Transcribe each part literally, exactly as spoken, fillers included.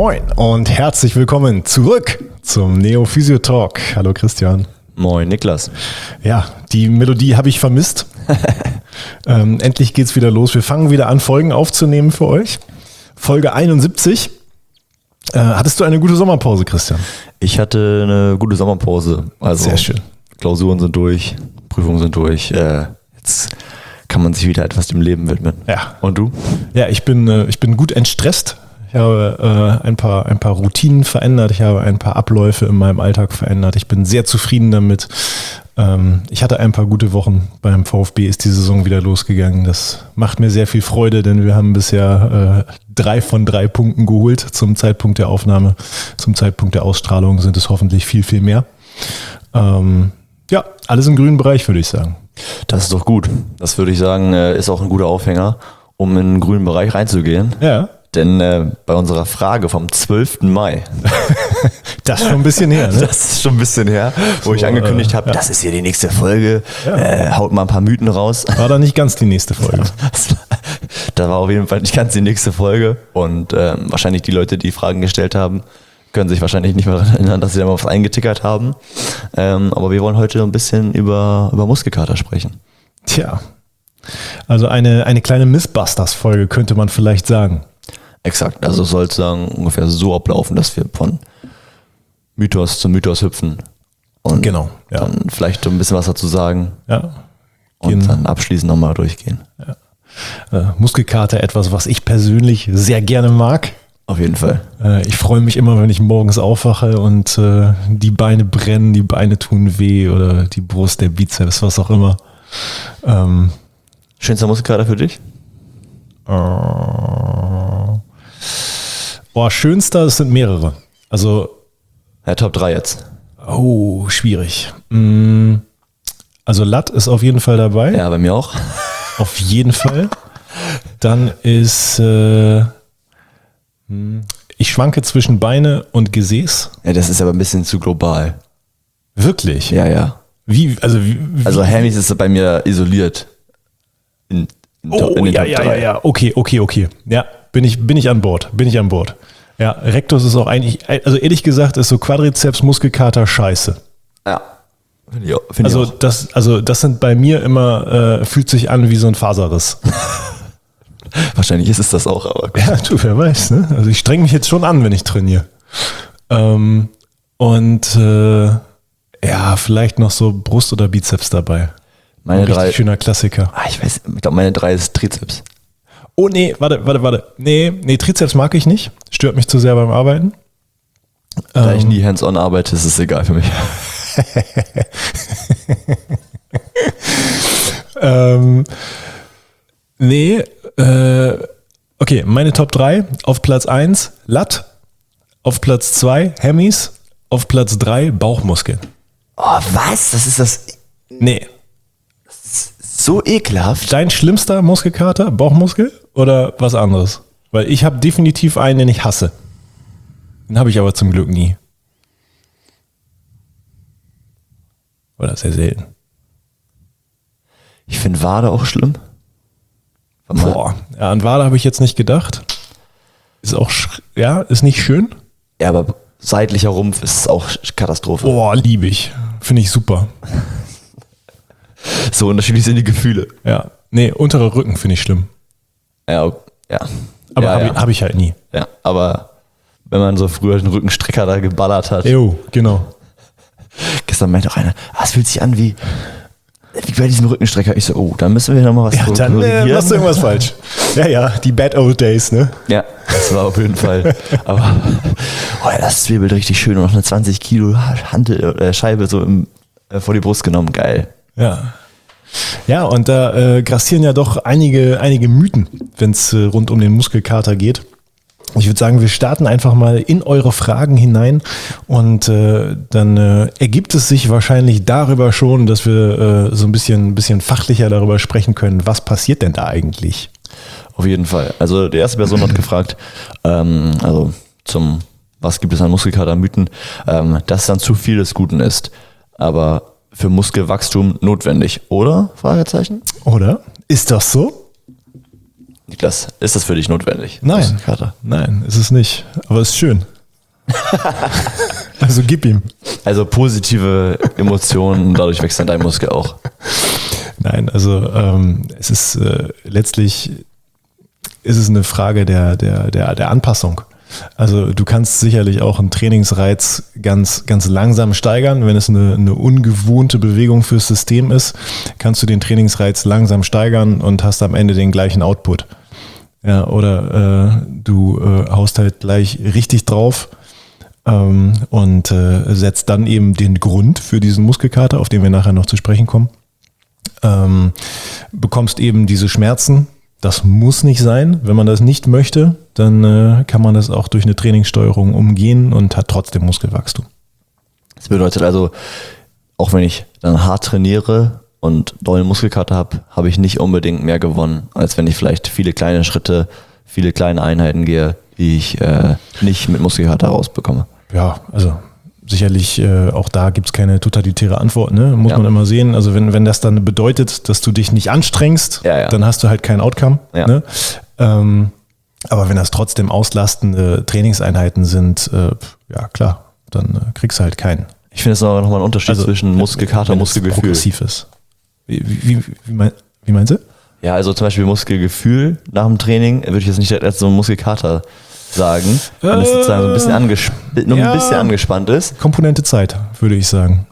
Moin und herzlich willkommen zurück zum Neo Physio Talk. Hallo Christian. Moin Niklas. Ja, die Melodie habe ich vermisst. ähm, endlich geht's wieder los. Wir fangen wieder an, Folgen aufzunehmen für euch. Folge einundsiebzig. Äh, hattest du eine gute Sommerpause, Christian? Ich hatte eine gute Sommerpause. Also sehr schön. Klausuren sind durch, Prüfungen sind durch. Äh, jetzt kann man sich wieder etwas dem Leben widmen. Ja. Und du? Ja, ich bin, äh, ich bin gut entstresst. Ich habe äh, ein paar, ein paar Routinen verändert. Ich habe ein paar Abläufe in meinem Alltag verändert. Ich bin sehr zufrieden damit. Ähm, ich hatte ein paar gute Wochen. Beim VfB ist die Saison wieder losgegangen. Das macht mir sehr viel Freude, denn wir haben bisher äh, drei von drei Punkten geholt zum Zeitpunkt der Aufnahme. Zum Zeitpunkt der Ausstrahlung sind es hoffentlich viel, viel mehr. Ähm, ja, alles im grünen Bereich, würde ich sagen. Das ist doch gut. Das würde ich sagen, ist auch ein guter Aufhänger, um in den grünen Bereich reinzugehen. Ja. Denn äh, bei unserer Frage vom zwölften Mai, das ist schon ein bisschen her, ne? Das ist schon ein bisschen her, wo so, ich angekündigt äh, habe, ja. Das ist hier die nächste Folge, ja. äh, haut mal ein paar Mythen raus. War da nicht ganz die nächste Folge. Da war auf jeden Fall nicht ganz die nächste Folge und äh, wahrscheinlich die Leute, die Fragen gestellt haben, können sich wahrscheinlich nicht mehr daran erinnern, dass sie da mal was eingetickert haben. Ähm, aber wir wollen heute ein bisschen über, über Muskelkater sprechen. Tja, also eine, eine kleine Mythbusters-Folge könnte man vielleicht sagen. Exakt, also soll es sagen, ungefähr so ablaufen, dass wir von Mythos zu Mythos hüpfen und genau, ja. Dann vielleicht ein bisschen was dazu sagen ja. und Gehen. Dann abschließend nochmal durchgehen. Ja. Äh, Muskelkater, etwas, was ich persönlich sehr gerne mag. Auf jeden Fall. Äh, ich freue mich immer, wenn ich morgens aufwache und äh, die Beine brennen, die Beine tun weh oder die Brust, der Bizeps, was auch immer. Ähm, Schönster Muskelkater für dich? Äh, Boah, schönster, es sind mehrere. Also. Ja, Top drei jetzt. Oh, schwierig. Also Lat ist auf jeden Fall dabei. Ja, bei mir auch. Auf jeden Fall. Dann ist, äh, ich schwanke zwischen Beine und Gesäß. Ja, das ist aber ein bisschen zu global. Wirklich? Ja, ja. Wie, also wie, wie? Also Hammies ist bei mir isoliert. In, in oh, in den ja, Top ja, drei. ja, ja. Okay, okay, okay. Ja, bin ich, bin ich an Bord. Bin ich an Bord. Ja, Rectus ist auch eigentlich, also ehrlich gesagt, ist so Quadrizeps, Muskelkater scheiße. Ja. Finde ich auch. Find also, ich auch. Das, also das sind bei mir immer, äh, fühlt sich an wie so ein Faserriss. Wahrscheinlich ist es das auch, aber gut. Ja, du, wer weiß, ne? Also ich streng mich jetzt schon an, wenn ich trainiere. Ähm, und äh, ja, vielleicht noch so Brust oder Bizeps dabei. Meine ein drei. Richtig schöner Klassiker. Ah, ich weiß, ich glaube, meine drei ist Trizeps. Oh nee, warte, warte, warte. Nee, nee, Trizeps mag ich nicht. Stört mich zu sehr beim Arbeiten. Da ähm, ich nie hands-on arbeite, ist es egal für mich. ähm, nee, äh, okay, meine Top drei. Auf Platz eins Lat, auf Platz zwei Hammies, auf Platz drei Bauchmuskeln. Oh, was? Das ist das... Nee. So ekelhaft. Dein schlimmster Muskelkater, Bauchmuskel oder was anderes? Weil ich habe definitiv einen, den ich hasse. Den habe ich aber zum Glück nie. Oder sehr selten. Ich finde Wade auch schlimm. Boah, ja, an Wade habe ich jetzt nicht gedacht. Ist auch, ja, ist nicht schön. Ja, aber seitlicher Rumpf ist auch Katastrophe. Boah, liebe ich. Finde ich super. So unterschiedlich sind die Gefühle. Ja, nee, unterer Rücken finde ich schlimm. Ja, ja. Aber ja, habe ja. ich, hab ich halt nie. Ja, aber wenn man so früher den Rückenstrecker da geballert hat. Jo, genau. Gestern meinte auch einer, ah, es fühlt sich an wie, wie bei diesem Rückenstrecker. Ich so, oh, da müssen wir nochmal was Ja, dann äh, machst du irgendwas falsch. Ja, ja, die bad old days, ne? Ja, das war auf jeden Fall. Aber oh ja, das zwiebelt richtig schön und noch eine zwanzig Kilo Hantel, äh, Scheibe so im, äh, vor die Brust genommen. Geil. Ja. Ja, und da äh, grassieren ja doch einige, einige Mythen, wenn es äh, rund um den Muskelkater geht. Ich würde sagen, wir starten einfach mal in eure Fragen hinein und äh, dann äh, ergibt es sich wahrscheinlich darüber schon, dass wir äh, so ein bisschen, ein bisschen fachlicher darüber sprechen können, was passiert denn da eigentlich? Auf jeden Fall. Also die erste Person hat gefragt, ähm, also zum, was gibt es an Muskelkater-Mythen, ähm, dass dann zu viel des Guten ist, aber für Muskelwachstum notwendig, oder? Fragezeichen. Oder? Ist das so? Niklas, ist das für dich notwendig? Nein, Muskelkater? Nein, ist es nicht. Aber es ist schön. Also gib ihm. Also positive Emotionen, dadurch wächst dann dein Muskel auch. Nein, also ähm, es ist äh, letztlich ist es eine Frage der, der, der, der Anpassung. Also du kannst sicherlich auch einen Trainingsreiz ganz, ganz langsam steigern. Wenn es eine, eine ungewohnte Bewegung fürs System ist, kannst du den Trainingsreiz langsam steigern und hast am Ende den gleichen Output. Ja, oder äh, du äh, haust halt gleich richtig drauf ähm, und äh, setzt dann eben den Grund für diesen Muskelkater, auf den wir nachher noch zu sprechen kommen. Ähm, bekommst eben diese Schmerzen. Das muss nicht sein. Wenn man das nicht möchte, dann äh, kann man das auch durch eine Trainingssteuerung umgehen und hat trotzdem Muskelwachstum. Das bedeutet also, auch wenn ich dann hart trainiere und dollen Muskelkater habe, habe ich nicht unbedingt mehr gewonnen, als wenn ich vielleicht viele kleine Schritte, viele kleine Einheiten gehe, die ich äh, nicht mit Muskelkater rausbekomme. Ja, also sicherlich äh, auch da gibt es keine totalitäre Antwort, ne? Muss ja. man immer sehen. Also wenn, wenn das dann bedeutet, dass du dich nicht anstrengst, ja, ja. dann hast du halt kein Outcome. Ja. Ne? Ähm, aber wenn das trotzdem auslastende Trainingseinheiten sind, äh, ja klar, dann äh, kriegst du halt keinen. Ich finde es auch nochmal ein Unterschied also, zwischen Muskelkater und Muskelgefühl. Progressiv ist. Wie, wie, wie, mein, wie meinst du? Ja, also zum Beispiel Muskelgefühl nach dem Training würde ich jetzt nicht als so ein Muskelkater sagen, wenn es sozusagen so ein bisschen, angesp- nur ja, ein bisschen angespannt ist. Komponente Zeit, würde ich sagen.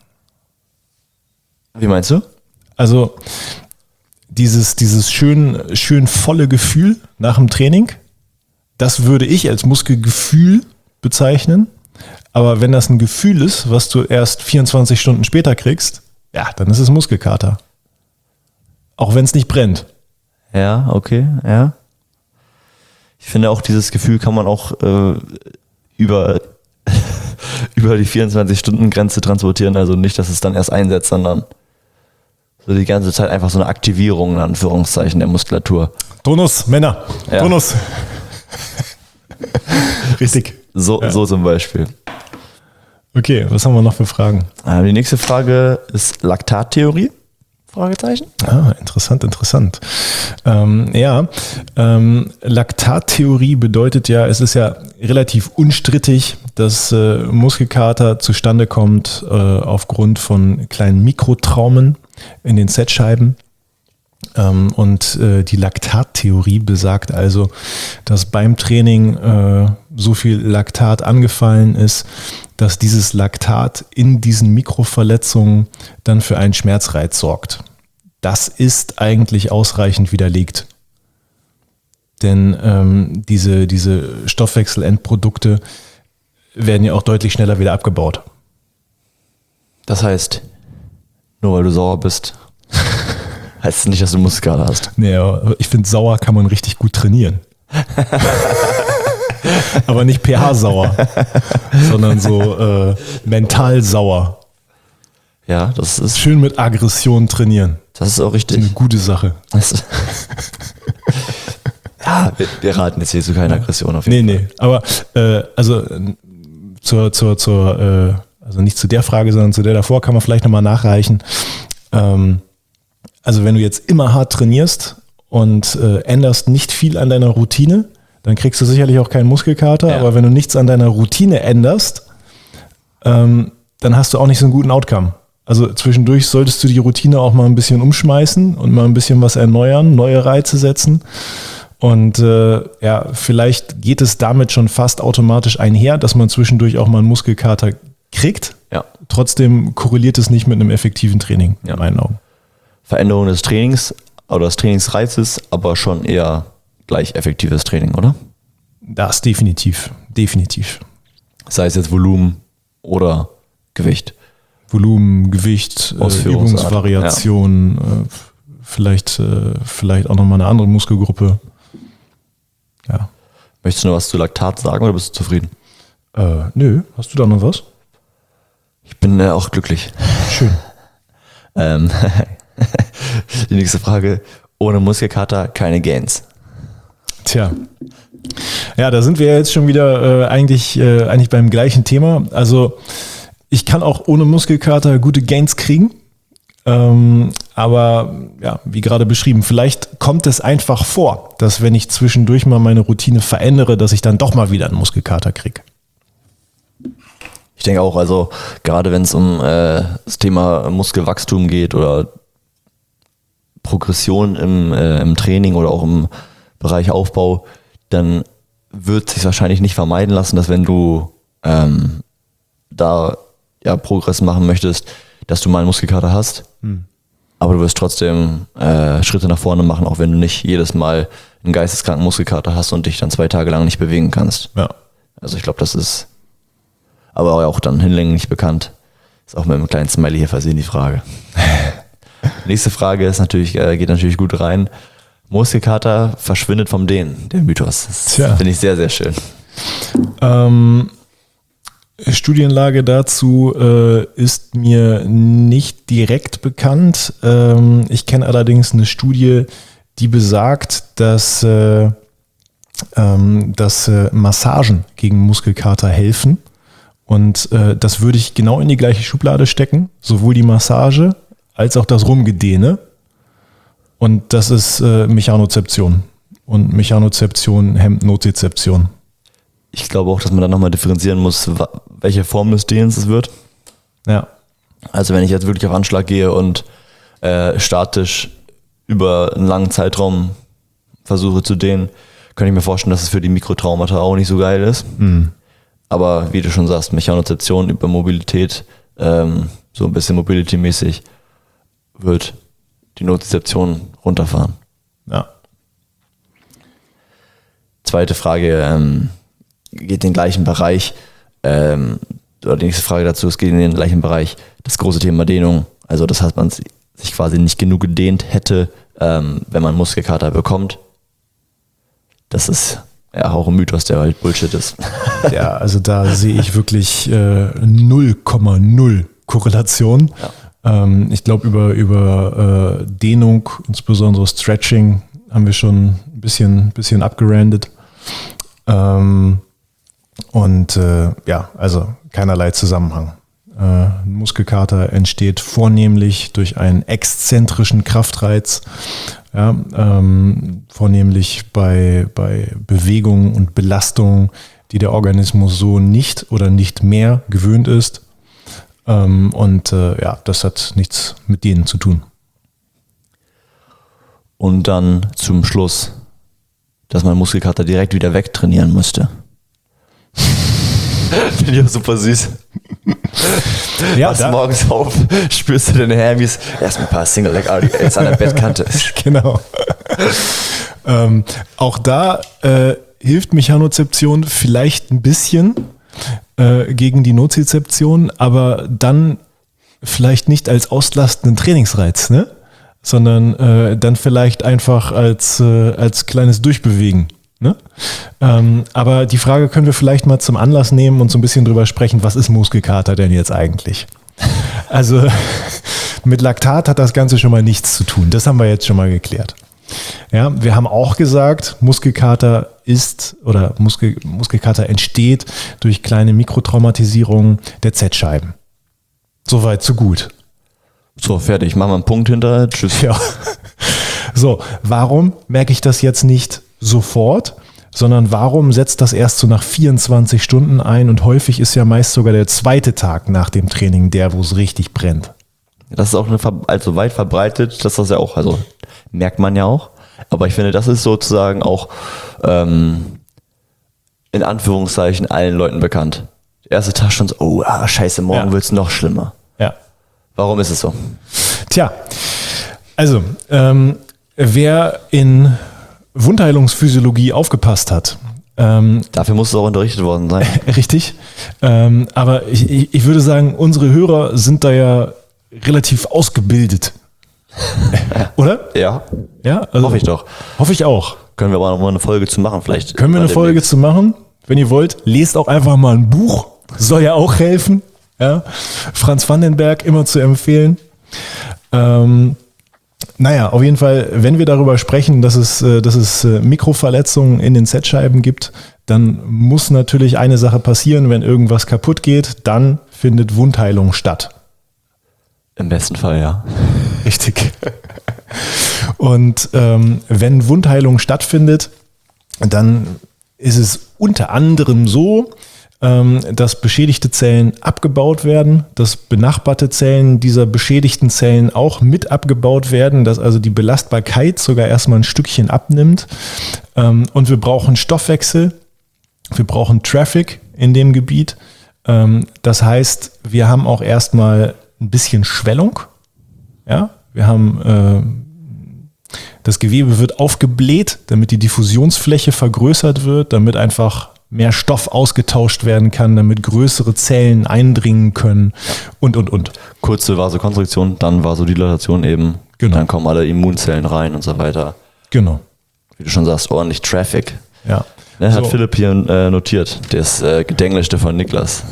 Wie meinst du? Also dieses, dieses schön, schön volle Gefühl nach dem Training, das würde ich als Muskelgefühl bezeichnen. Aber wenn das ein Gefühl ist, was du erst vierundzwanzig Stunden später kriegst, ja, dann ist es Muskelkater. Auch wenn es nicht brennt. Ja, okay, ja. Ich finde auch, dieses Gefühl kann man auch äh, über, über die vierundzwanzig-Stunden-Grenze transportieren. Also nicht, dass es dann erst einsetzt, sondern so die ganze Zeit einfach so eine Aktivierung in Anführungszeichen der Muskulatur. Tonus, Männer, ja. Tonus. Richtig. So, ja. so zum Beispiel. Okay, was haben wir noch für Fragen? Die nächste Frage ist Laktattheorie. Fragezeichen? Ah, interessant, interessant. Ähm, ja, ähm, Laktattheorie bedeutet ja, es ist ja relativ unstrittig, dass äh, Muskelkater zustande kommt äh, aufgrund von kleinen Mikrotraumen in den Z-Scheiben. Ähm, und äh, die Laktattheorie besagt also, dass beim Training äh, so viel Laktat angefallen ist, dass dieses Laktat in diesen Mikroverletzungen dann für einen Schmerzreiz sorgt. Das ist eigentlich ausreichend widerlegt. Denn ähm, diese, diese Stoffwechselendprodukte werden ja auch deutlich schneller wieder abgebaut. Das heißt, nur weil du sauer bist, heißt es nicht, dass du Muskelkater hast. Nee, aber ich finde, sauer kann man richtig gut trainieren. Aber nicht pH-sauer, sondern so äh, mental sauer. Ja, das ist... Schön mit Aggression trainieren. Das ist auch richtig. Das ist eine gute Sache. Ja, wir, wir raten jetzt hier zu keiner Aggression auf jeden nee, Fall. Nee, nee. Aber äh, also zur, zur, zur äh, also nicht zu der Frage, sondern zu der davor kann man vielleicht nochmal nachreichen. Ähm, also wenn du jetzt immer hart trainierst und äh, änderst nicht viel an deiner Routine, dann kriegst du sicherlich auch keinen Muskelkater. Ja. Aber wenn du nichts an deiner Routine änderst, ähm, dann hast du auch nicht so einen guten Outcome. Also zwischendurch solltest du die Routine auch mal ein bisschen umschmeißen und mal ein bisschen was erneuern, neue Reize setzen. Und äh, ja, vielleicht geht es damit schon fast automatisch einher, dass man zwischendurch auch mal einen Muskelkater kriegt. Ja. Trotzdem korreliert es nicht mit einem effektiven Training, ja. in meinen Augen. Veränderung des Trainings oder des Trainingsreizes, aber schon eher gleich effektives Training, oder? Das definitiv, definitiv. Sei es jetzt Volumen oder Gewicht. Volumen, Gewicht, äh, Übungsvariation, ja. äh, vielleicht, äh, vielleicht auch nochmal eine andere Muskelgruppe. Ja. Möchtest du noch was zu Laktat sagen oder bist du zufrieden? Äh, nö, hast du da noch was? Ich bin äh, auch glücklich. Schön. ähm, die nächste Frage, ohne Muskelkater keine Gains. Tja. Ja, da sind wir jetzt schon wieder äh, eigentlich, äh, eigentlich beim gleichen Thema. Also ich kann auch ohne Muskelkater gute Gains kriegen, Ähm, aber ja, wie gerade beschrieben, vielleicht kommt es einfach vor, dass wenn ich zwischendurch mal meine Routine verändere, dass ich dann doch mal wieder einen Muskelkater kriege. Ich denke auch, also gerade wenn es um äh, das Thema Muskelwachstum geht oder Progression im, äh, im Training oder auch im Bereich Aufbau, dann wird es sich wahrscheinlich nicht vermeiden lassen, dass wenn du ähm, da ja Progress machen möchtest, dass du mal einen Muskelkater hast. Hm. Aber du wirst trotzdem äh, Schritte nach vorne machen, auch wenn du nicht jedes Mal einen geisteskranken Muskelkater hast und dich dann zwei Tage lang nicht bewegen kannst. Ja. Also ich glaube, das ist aber auch dann hinlänglich bekannt. Ist auch mit einem kleinen Smiley hier versehen die Frage. Nächste Frage ist natürlich, äh, geht natürlich gut rein. Muskelkater verschwindet vom Dehnen, der Mythos. Das finde ich sehr, sehr schön. Ähm, Studienlage dazu äh, ist mir nicht direkt bekannt. Ähm, ich kenne allerdings eine Studie, die besagt, dass, äh, ähm, dass äh, Massagen gegen Muskelkater helfen. Und äh, das würde ich genau in die gleiche Schublade stecken, sowohl die Massage als auch das Rumgedehne. Und das ist äh, Mechanozeption. Und Mechanozeption hemmt Nozizeption. Ich glaube auch, dass man da nochmal differenzieren muss, welche Form des Dehnens es wird. Ja. Also wenn ich jetzt wirklich auf Anschlag gehe und äh, statisch über einen langen Zeitraum versuche zu dehnen, kann ich mir vorstellen, dass es für die Mikrotraumata auch nicht so geil ist. Mhm. Aber wie du schon sagst, Mechanozeption über Mobilität, ähm, so ein bisschen Mobility-mäßig, wird die Nozizeption runterfahren. Ja. Zweite Frage ähm, geht in den gleichen Bereich, ähm, oder die nächste Frage dazu, es geht in den gleichen Bereich, das große Thema Dehnung. Also das heißt, man sich quasi nicht genug gedehnt hätte, ähm, wenn man Muskelkater bekommt. Das ist ja auch ein Mythos, der halt Bullshit ist. Ja, also da sehe ich wirklich äh, null Komma null Korrelation. Ja. Ähm, ich glaube, über, über äh, Dehnung, insbesondere Stretching, haben wir schon ein bisschen, bisschen abgerandet. Ähm, und äh, ja, also keinerlei Zusammenhang. Äh, ein Muskelkater entsteht vornehmlich durch einen exzentrischen Kraftreiz, ja, ähm, vornehmlich bei, bei Bewegungen und Belastungen, die der Organismus so nicht oder nicht mehr gewöhnt ist. Ähm, und äh, ja, das hat nichts mit denen zu tun. Und dann zum Schluss, dass man Muskelkater direkt wieder wegtrainieren müsste. Finde ich auch super süß. Ja, Wachst morgens auf, spürst du deine Hermes, erstmal ein paar Single Leg R D Ls an der Bettkante. Genau. ähm, auch da äh, hilft Mechanozeption vielleicht ein bisschen äh, gegen die Nozizeption, aber dann vielleicht nicht als auslastenden Trainingsreiz, ne? Sondern äh, dann vielleicht einfach als, äh, als kleines Durchbewegen. Ne? Ähm, aber die Frage können wir vielleicht mal zum Anlass nehmen und so ein bisschen drüber sprechen, was ist Muskelkater denn jetzt eigentlich? Also mit Laktat hat das Ganze schon mal nichts zu tun. Das haben wir jetzt schon mal geklärt. Ja, wir haben auch gesagt, Muskelkater ist oder Muskel, Muskelkater entsteht durch kleine Mikrotraumatisierungen der Z-Scheiben. Soweit, so gut. So, fertig. Machen wir einen Punkt hinter. Tschüss. Ja. So, warum merke ich das jetzt nicht sofort, sondern warum setzt das erst so nach vierundzwanzig Stunden ein und häufig ist ja meist sogar der zweite Tag nach dem Training der, wo es richtig brennt. Das ist auch eine, also weit verbreitet, dass das ja auch, also merkt man ja auch, aber ich finde, das ist sozusagen auch ähm, in Anführungszeichen allen Leuten bekannt. Der erste Tag schon so, oh, ah, scheiße, morgen ja. Wird es noch schlimmer. Ja. Warum ist es so? Tja, also ähm, wer in Wundheilungsphysiologie aufgepasst hat. Ähm, Dafür muss es auch unterrichtet worden sein. Richtig. Ähm, aber ich, ich, ich würde sagen, unsere Hörer sind da ja relativ ausgebildet. Oder? Ja. Ja, also, hoffe ich doch. Hoffe ich auch. Können wir aber noch mal eine Folge zu machen vielleicht. Können wir eine Folge zu machen? Wenn ihr wollt, lest auch einfach mal ein Buch. Soll ja auch helfen. Ja. Franz Vandenberg, immer zu empfehlen. Ähm, Naja, auf jeden Fall, wenn wir darüber sprechen, dass es, dass es Mikroverletzungen in den Z-Scheiben gibt, dann muss natürlich eine Sache passieren, wenn irgendwas kaputt geht, dann findet Wundheilung statt. Im besten Fall, ja. Richtig. Und ähm, wenn Wundheilung stattfindet, dann ist es unter anderem so, ähm, dass beschädigte Zellen abgebaut werden, dass benachbarte Zellen dieser beschädigten Zellen auch mit abgebaut werden, dass also die Belastbarkeit sogar erstmal ein Stückchen abnimmt. Ähm, und wir brauchen Stoffwechsel, wir brauchen Traffic in dem Gebiet. Ähm, das heißt, wir haben auch erstmal ein bisschen Schwellung. Ja, wir haben äh, das Gewebe wird aufgebläht, damit die Diffusionsfläche vergrößert wird, damit einfach mehr Stoff ausgetauscht werden kann, damit größere Zellen eindringen können und, und, und. Kurze Vasokonstriktion, dann Vasodilatation eben. Genau. Dann kommen alle Immunzellen rein und so weiter. Genau. Wie du schon sagst, ordentlich Traffic. Ja. Ne, hat So. Philipp hier äh, notiert, das äh, Gedenglischte von Niklas.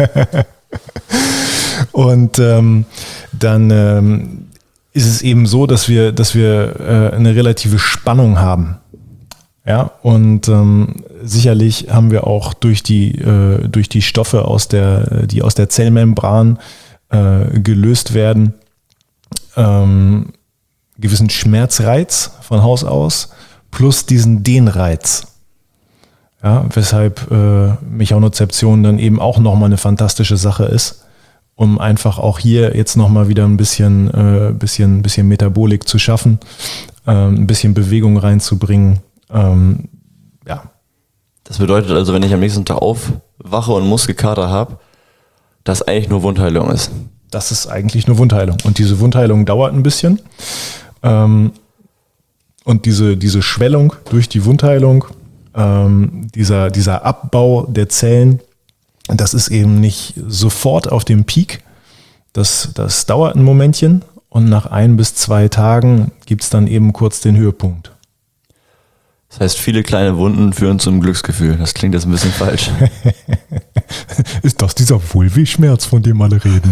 Und ähm, dann ähm, ist es eben so, dass wir, dass wir äh, eine relative Spannung haben. Ja, und ähm, sicherlich haben wir auch durch die, äh, durch die Stoffe, aus der, die aus der Zellmembran äh, gelöst werden, ähm, gewissen Schmerzreiz von Haus aus plus diesen Dehnreiz. Ja, weshalb äh, Mechonozeption dann eben auch nochmal eine fantastische Sache ist, um einfach auch hier jetzt nochmal wieder ein bisschen, äh, bisschen, bisschen Metabolik zu schaffen, äh, ein bisschen Bewegung reinzubringen. Ähm, ja. Das bedeutet also, wenn ich am nächsten Tag aufwache und Muskelkater habe, dass eigentlich nur Wundheilung ist. Das ist eigentlich nur Wundheilung. Und diese Wundheilung dauert ein bisschen. Ähm, und diese, diese Schwellung durch die Wundheilung, ähm, dieser, dieser Abbau der Zellen, das ist eben nicht sofort auf dem Peak. Das, das dauert ein Momentchen. Und nach ein bis zwei Tagen gibt es dann eben kurz den Höhepunkt. Das heißt, viele kleine Wunden führen zum Glücksgefühl. Das klingt jetzt ein bisschen falsch. Ist das dieser Wulvi-Schmerz, von dem alle reden?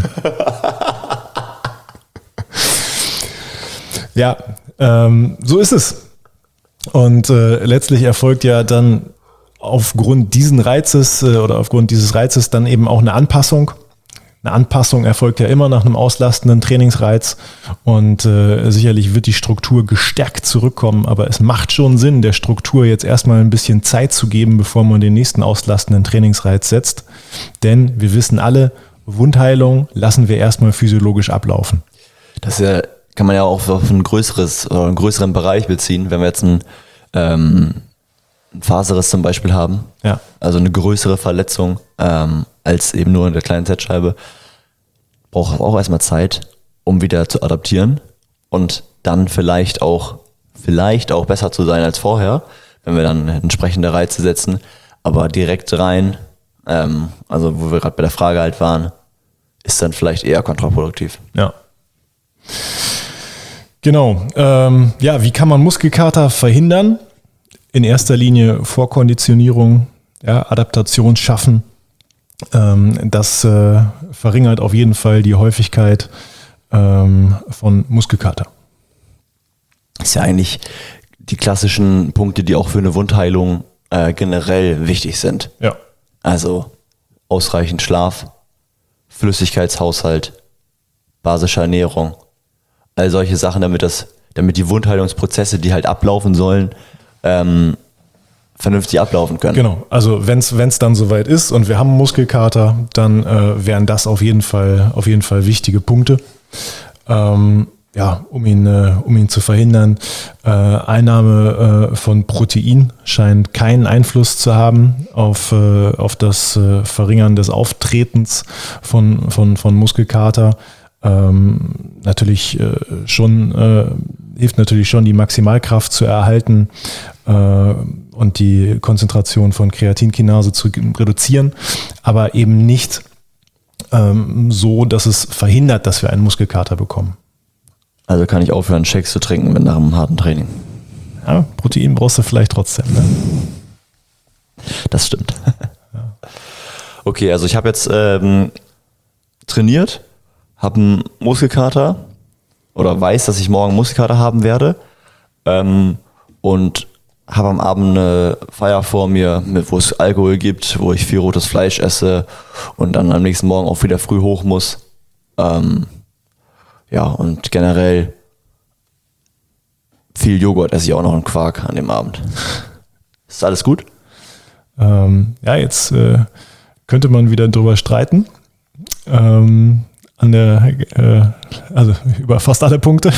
Ja, ähm, so ist es. Und äh, letztlich erfolgt ja dann aufgrund diesen Reizes äh, oder aufgrund dieses Reizes dann eben auch eine Anpassung. Eine Anpassung erfolgt ja immer nach einem auslastenden Trainingsreiz und äh, sicherlich wird die Struktur gestärkt zurückkommen, aber es macht schon Sinn, der Struktur jetzt erstmal ein bisschen Zeit zu geben, bevor man den nächsten auslastenden Trainingsreiz setzt. Denn wir wissen alle, Wundheilung lassen wir erstmal physiologisch ablaufen. Das ist ja, kann man ja auch auf ein größeres oder einen größeren Bereich beziehen, wenn wir jetzt einen, ähm, einen Faserriss zum Beispiel haben. Ja. Also eine größere Verletzung ähm, als eben nur in der kleinen Z-Scheibe. Braucht auch erstmal Zeit, um wieder zu adaptieren und dann vielleicht auch, vielleicht auch besser zu sein als vorher, wenn wir dann entsprechende Reize setzen. Aber direkt rein, ähm, also wo wir gerade bei der Frage halt waren, ist dann vielleicht eher kontraproduktiv. Ja. Genau. Ähm, ja, wie kann man Muskelkater verhindern? In erster Linie Vorkonditionierung, ja, Adaptation schaffen. Ähm, das äh, verringert auf jeden Fall die Häufigkeit ähm, von Muskelkater. Das ist ja eigentlich die klassischen Punkte, die auch für eine Wundheilung äh, generell wichtig sind. Ja. Also ausreichend Schlaf, Flüssigkeitshaushalt, basische Ernährung, all solche Sachen, damit das, damit die Wundheilungsprozesse, die halt ablaufen sollen, ähm, vernünftig ablaufen können. Genau, also wenn es dann soweit ist und wir haben Muskelkater, dann äh, wären das auf jeden Fall, auf jeden Fall wichtige Punkte, ähm, ja, um ihn, äh, um ihn zu verhindern. Äh, Einnahme äh, von Protein scheint keinen Einfluss zu haben auf, äh, auf das äh, Verringern des Auftretens von, von, von Muskelkater. Ähm, natürlich äh, schon, äh, hilft natürlich schon, die Maximalkraft zu erhalten äh, und die Konzentration von Kreatinkinase zu reduzieren, aber eben nicht ähm, so, dass es verhindert, dass wir einen Muskelkater bekommen. Also kann ich aufhören, Shakes zu trinken mit nach einem harten Training. Ja, Protein brauchst du vielleicht trotzdem. Ne? Das stimmt. Ja. Okay, also ich habe jetzt ähm, trainiert, habe einen Muskelkater oder weiß, dass ich morgen Muskelkater haben werde ähm, und habe am Abend eine Feier vor mir, mit, wo es Alkohol gibt, wo ich viel rotes Fleisch esse und dann am nächsten Morgen auch wieder früh hoch muss. Ähm, Ja, und generell viel Joghurt esse ich auch noch und Quark an dem Abend. Ist alles gut? Ähm, ja, jetzt äh, könnte man wieder drüber streiten. Ähm, an der, äh, also über fast alle Punkte.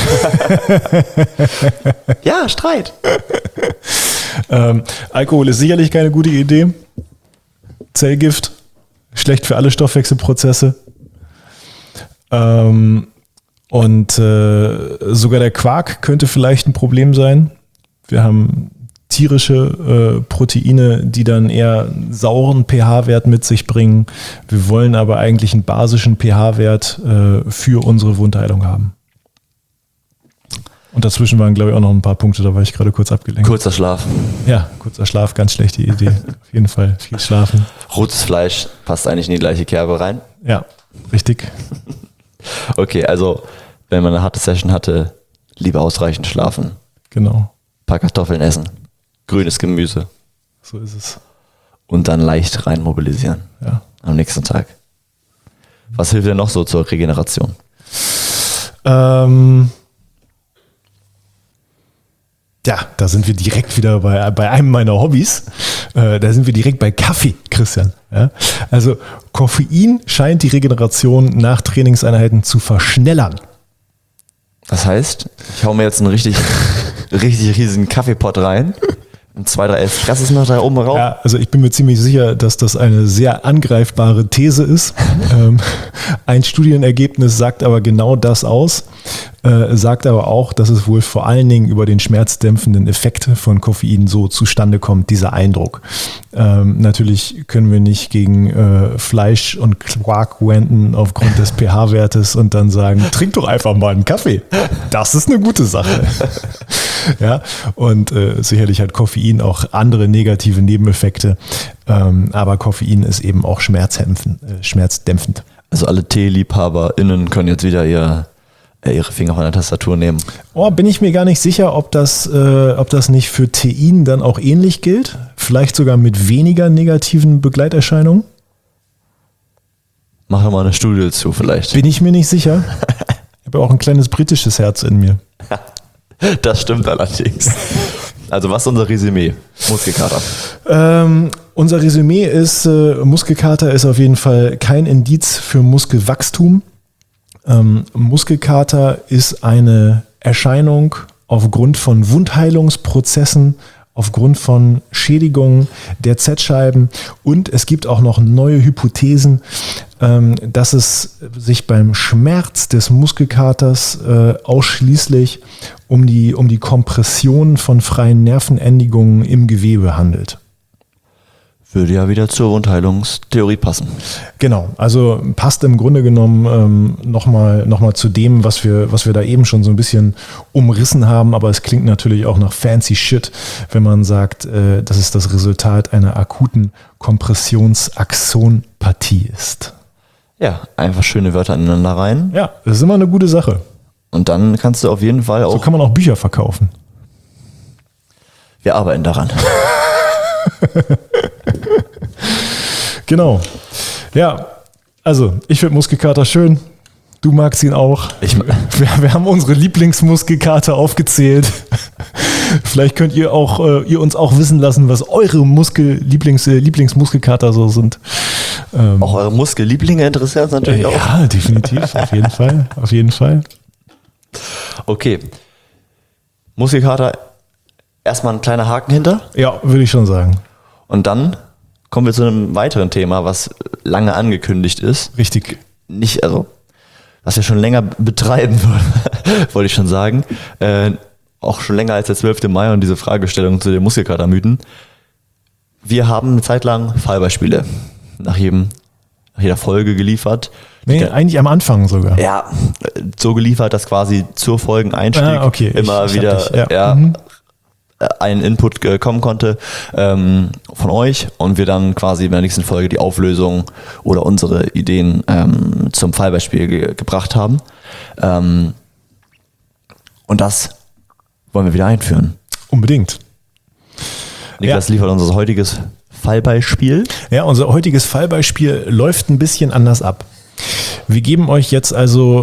Ja, Streit. ähm, Alkohol ist sicherlich keine gute Idee. Zellgift, schlecht für alle Stoffwechselprozesse. Ähm, und äh, sogar der Quark könnte vielleicht ein Problem sein. Wir haben tierische äh, Proteine, die dann eher einen sauren pH-Wert mit sich bringen. Wir wollen aber eigentlich einen basischen pH-Wert äh, für unsere Wundheilung haben. Und dazwischen waren, glaube ich, auch noch ein paar Punkte, da war ich gerade kurz abgelenkt. Kurzer Schlaf. Ja, kurzer Schlaf, ganz schlechte Idee. Auf jeden Fall viel schlafen. Rotes Fleisch passt eigentlich in die gleiche Kerbe rein. Ja, richtig. Okay, also wenn man eine harte Session hatte, lieber ausreichend schlafen. Genau. Ein paar Kartoffeln essen. Grünes Gemüse. So ist es. Und dann leicht rein mobilisieren. Ja. Am nächsten Tag. Was hilft denn noch so zur Regeneration? Ähm, ja, da sind wir direkt wieder bei, bei einem meiner Hobbys. Äh, da sind wir direkt bei Kaffee, Christian. Ja? Also Koffein scheint die Regeneration nach Trainingseinheiten zu verschnellern. Das heißt, ich hau mir jetzt einen richtig, richtig riesigen Kaffeepott rein. Und zwei, drei Espressos noch da oben rauf. Ja, also ich bin mir ziemlich sicher, dass das eine sehr angreifbare These ist. ähm, ein Studienergebnis sagt aber genau das aus, äh, sagt aber auch, dass es wohl vor allen Dingen über den schmerzdämpfenden Effekt von Koffein so zustande kommt, dieser Eindruck. Ähm, natürlich können wir nicht gegen äh, Fleisch und Quark wenden aufgrund des pH-Wertes und dann sagen, trink doch einfach mal einen Kaffee. Das ist eine gute Sache. Ja, und äh, sicherlich hat Koffein auch andere negative Nebeneffekte, ähm, aber Koffein ist eben auch schmerzdämpfend. Äh, schmerzdämpfend. Also alle TeeliebhaberInnen können jetzt wieder ihr, äh, ihre Finger von der Tastatur nehmen. Oh, bin ich mir gar nicht sicher, ob das, äh, ob das nicht für Tein dann auch ähnlich gilt. Vielleicht sogar mit weniger negativen Begleiterscheinungen. Mach doch mal eine Studie zu vielleicht. Bin ich mir nicht sicher. Ich habe ja auch ein kleines britisches Herz in mir. Das stimmt allerdings. Also was ist unser Resümee? Muskelkater. Ähm, unser Resümee ist, äh, Muskelkater ist auf jeden Fall kein Indiz für Muskelwachstum. Ähm, Muskelkater ist eine Erscheinung aufgrund von Wundheilungsprozessen, aufgrund von Schädigungen der Z-Scheiben, und es gibt auch noch neue Hypothesen, ähm, dass es sich beim Schmerz des Muskelkaters äh, ausschließlich um die, um die Kompression von freien Nervenendigungen im Gewebe handelt. Würde ja wieder zur Wundheilungstheorie passen. Genau, also passt im Grunde genommen ähm, nochmal noch mal zu dem, was wir, was wir da eben schon so ein bisschen umrissen haben, aber es klingt natürlich auch nach fancy shit, wenn man sagt, äh, dass es das Resultat einer akuten Kompressionsaxonpathie ist. Ja, einfach schöne Wörter aneinander rein. Ja, das ist immer eine gute Sache. Und dann kannst du auf jeden Fall auch... So kann man auch Bücher verkaufen. Wir arbeiten daran. Genau. Ja, also ich finde Muskelkater schön. Du magst ihn auch. Ich, wir, wir haben unsere Lieblingsmuskelkater aufgezählt. Vielleicht könnt ihr auch äh, ihr uns auch wissen lassen, was eure Muskel Lieblings äh, Lieblingsmuskelkater so sind. Ähm, auch eure Muskellieblinge interessieren uns natürlich äh, auch. Ja, definitiv, auf jeden Fall, auf jeden Fall. Okay. Muskelkater, erstmal ein kleiner Haken hinter. Ja, würde ich schon sagen. Und dann kommen wir zu einem weiteren Thema, was lange angekündigt ist. Richtig. Nicht, also, was wir schon länger betreiben, wollte ich schon sagen. Äh, auch schon länger als der zwölfte Mai und diese Fragestellung zu den Muskelkatermythen. Wir haben eine Zeit lang Fallbeispiele nach jedem, nach jeder Folge geliefert. Nee, eigentlich am Anfang sogar. Ja, so geliefert, dass quasi zur Folgeneinstieg ah, okay. immer ich, ich wieder dich, ja. ja, Mhm. ein Input äh, kommen konnte ähm, von euch und wir dann quasi in der nächsten Folge die Auflösung oder unsere Ideen ähm, zum Fallbeispiel ge- gebracht haben. Ähm, und das wollen wir wieder einführen. Unbedingt. Niklas Ja. liefert unser heutiges Fallbeispiel. Ja, unser heutiges Fallbeispiel läuft ein bisschen anders ab. Wir geben euch jetzt also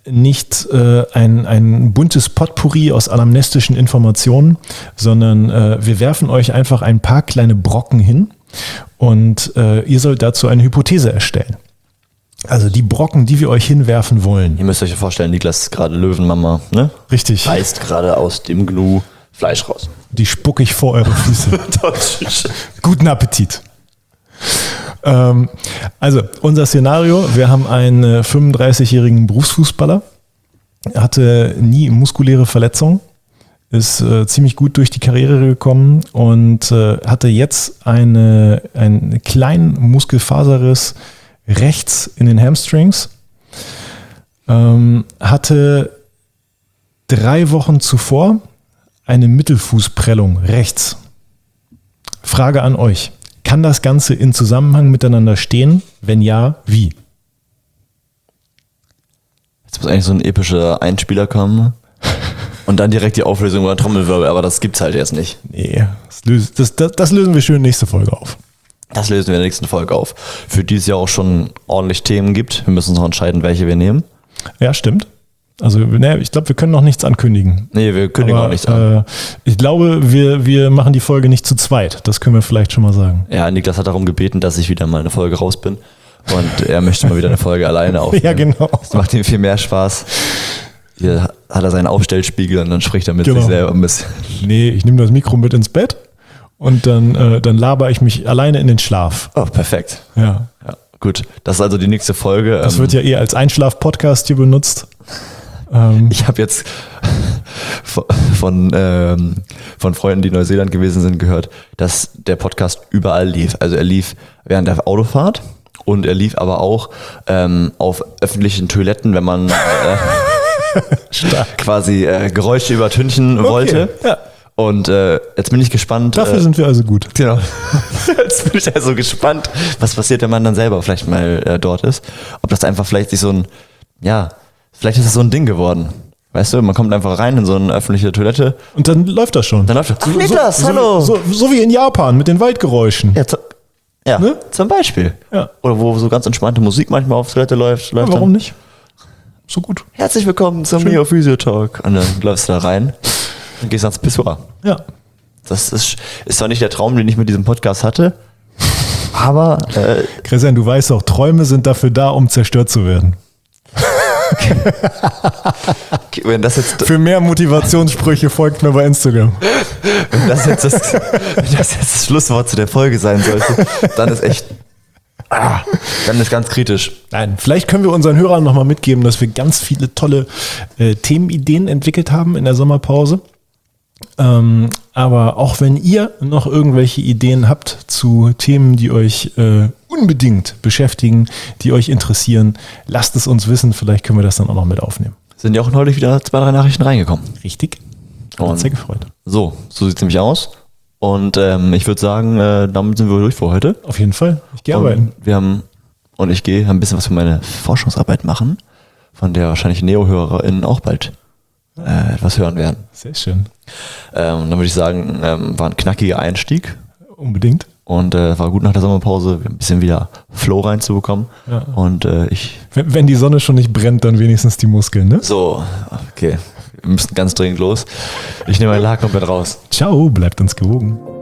nicht äh, ein, ein buntes Potpourri aus anamnestischen Informationen, sondern äh, wir werfen euch einfach ein paar kleine Brocken hin und äh, ihr sollt dazu eine Hypothese erstellen. Also die Brocken, die wir euch hinwerfen wollen. Ihr müsst euch vorstellen, Niklas ist gerade Löwenmama, ne? Richtig. Reißt gerade aus dem Gnu Fleisch raus. Die spucke ich vor eure Füße. Guten Appetit. Ähm, also unser Szenario, wir haben einen fünfunddreißigjährigen Berufsfußballer, hatte nie muskuläre Verletzungen, ist äh, ziemlich gut durch die Karriere gekommen und äh, hatte jetzt eine, einen kleinen Muskelfaserriss rechts in den Hamstrings, ähm, hatte drei Wochen zuvor eine Mittelfußprellung rechts. Frage an euch, kann das Ganze in Zusammenhang miteinander stehen? Wenn ja, wie? Jetzt muss eigentlich so ein epischer Einspieler kommen und dann direkt die Auflösung über Trommelwirbel, aber das gibt's halt jetzt nicht. Nee, das, lösen, das, das, das lösen wir schön nächste Folge auf. Das lösen wir in der nächsten Folge auf. Für die es ja auch schon ordentlich Themen gibt. Wir müssen uns noch entscheiden, welche wir nehmen. Ja, stimmt. Also ne, ich glaube, wir können noch nichts ankündigen. Nee, wir kündigen Aber, auch nichts an. Äh, ich glaube, wir, wir machen die Folge nicht zu zweit. Das können wir vielleicht schon mal sagen. Ja, Niklas hat darum gebeten, dass ich wieder mal eine Folge raus bin. Und er möchte mal wieder eine Folge alleine aufnehmen. Ja, genau. Das macht ihm viel mehr Spaß. Hier hat er seinen Aufstellspiegel und dann spricht er mit Genau. sich selber ein bisschen. Nee, ich nehme das Mikro mit ins Bett und dann, äh, dann laber ich mich alleine in den Schlaf. Oh, perfekt. Ja. Ja, gut. Das ist also die nächste Folge. Das Ähm, wird ja eher als Einschlaf-Podcast hier benutzt. Ähm, Ich habe jetzt von, von, ähm, von Freunden, die in Neuseeland gewesen sind, gehört, dass der Podcast überall lief. Also er lief während der Autofahrt und er lief aber auch ähm, auf öffentlichen Toiletten, wenn man äh, quasi äh, Geräusche übertünchen wollte. ja. Und äh, jetzt bin ich gespannt. Dafür äh, sind wir also gut. Genau. Jetzt bin ich also gespannt, was passiert, wenn man dann selber vielleicht mal äh, dort ist. Ob das einfach vielleicht sich so ein, ja, vielleicht ist es so ein Ding geworden. Weißt du, man kommt einfach rein in so eine öffentliche Toilette. Und dann läuft das schon. Dann läuft das. Ach, Niklas, so, hallo. So, so, so wie in Japan mit den Waldgeräuschen. Ja, zu, ja Ne? zum Beispiel. Ja. Oder wo so ganz entspannte Musik manchmal auf Toilette läuft. läuft Ja, warum dann, nicht? So gut. Herzlich willkommen zum Mio Physio Talk. Und dann läufst du da rein und gehst ans Pissoir. Ja. Das ist, ist zwar nicht der Traum, den ich mit diesem Podcast hatte, aber äh, Christian, du weißt auch, Träume sind dafür da, um zerstört zu werden. wenn das jetzt Für mehr Motivationssprüche folgt mir bei Instagram. Wenn das jetzt das, wenn das jetzt das Schlusswort zu der Folge sein sollte, dann ist echt, ah, dann ist ganz kritisch. Nein, vielleicht können wir unseren Hörern nochmal mitgeben, dass wir ganz viele tolle äh, Themenideen entwickelt haben in der Sommerpause. Ähm, aber auch wenn ihr noch irgendwelche Ideen habt zu Themen, die euch äh, unbedingt beschäftigen, die euch interessieren, lasst es uns wissen. Vielleicht können wir das dann auch noch mit aufnehmen. Sind ja auch neulich wieder zwei, drei Nachrichten reingekommen. Richtig. Hat uns sehr gefreut. So, so sieht es nämlich aus. Und ähm, ich würde sagen, äh, damit sind wir durch für heute. Auf jeden Fall. Ich gehe arbeiten. Und wir haben, und ich gehe ein bisschen was für meine Forschungsarbeit machen, von der wahrscheinlich Neo-HörerInnen auch bald äh, etwas hören werden. Sehr schön. Ähm, dann würde ich sagen, ähm, war ein knackiger Einstieg. Unbedingt. Und äh, war gut nach der Sommerpause, ein bisschen wieder Flow reinzubekommen. Ja. Und äh, ich. Wenn, wenn die Sonne schon nicht brennt, dann wenigstens die Muskeln, ne? So, okay. Wir müssen ganz dringend los. Ich nehme meinen Laken komplett raus. Ciao, bleibt uns gewogen.